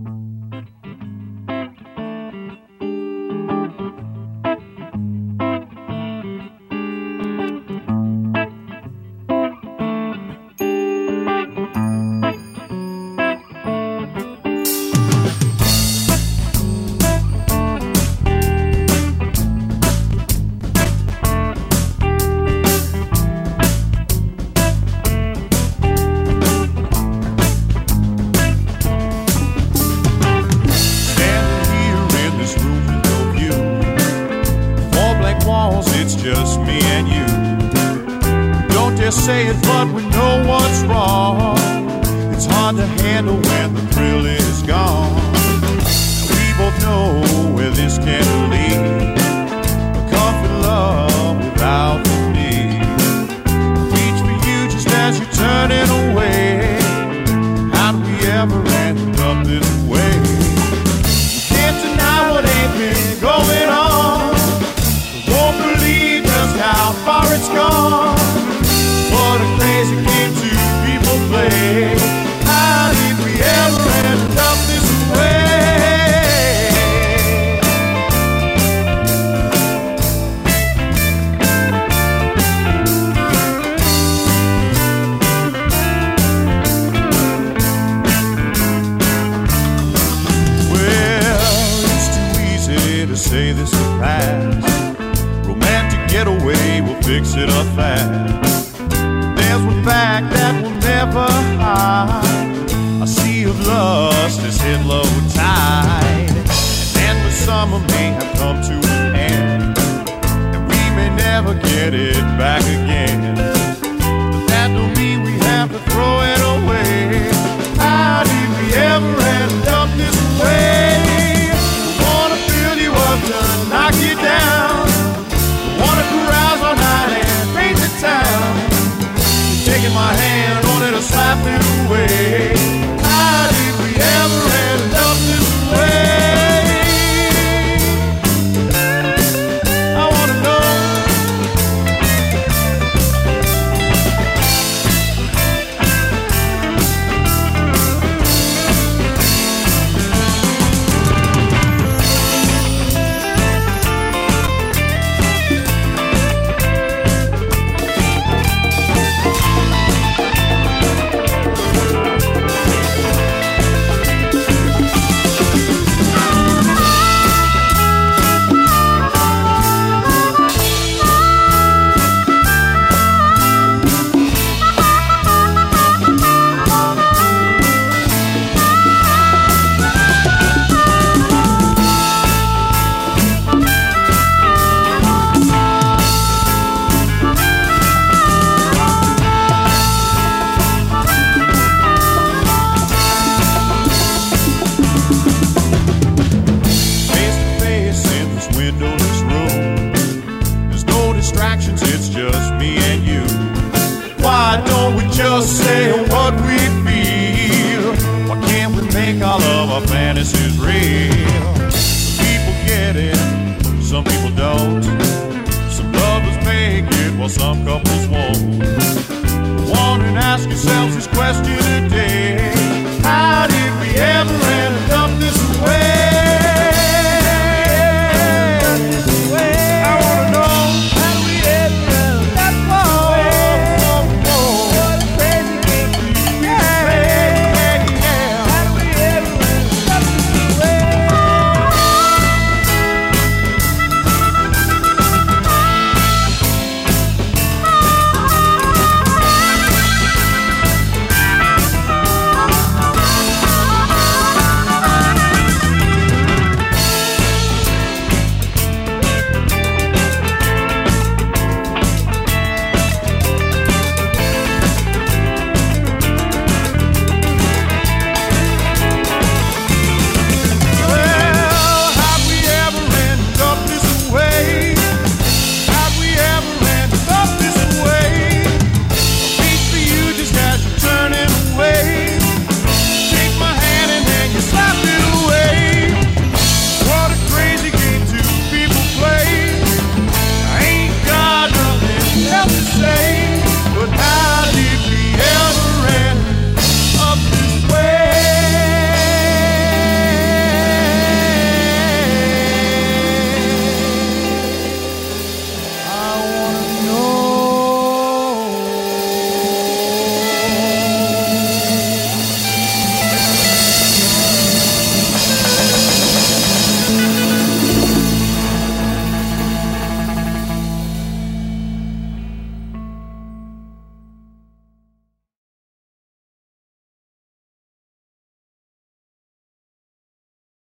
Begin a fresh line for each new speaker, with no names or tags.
It's just me and you. Don't dare say it, but we know what's wrong. It's hard to handle when the thrill is gone. We both know where this can lead. A comfort love without the need. Reach for you just as you're turning away. How do we ever end up this way? You can't deny what ain't been going on. Won't believe just how far it's gone. What a crazy game two people play. How did we ever end up this way? Well, it's too easy to say this will pass. Getaway, we'll fix it up fast. There's one fact that we'll never hide. A sea of lust has hit low tide. An endless summer may have come to an end, and we may never get it back again. But that don't mean we have to throw it away. How did we ever end up this way? I wanna fill you up to knock you down. Wanna carouse all night and paint the town. Taking my hand, wanted to slap it away. How did we ever end up this way? I wanna know. It's just me and you. Why don't we just say what we feel? Why can't we make all of our fantasies real?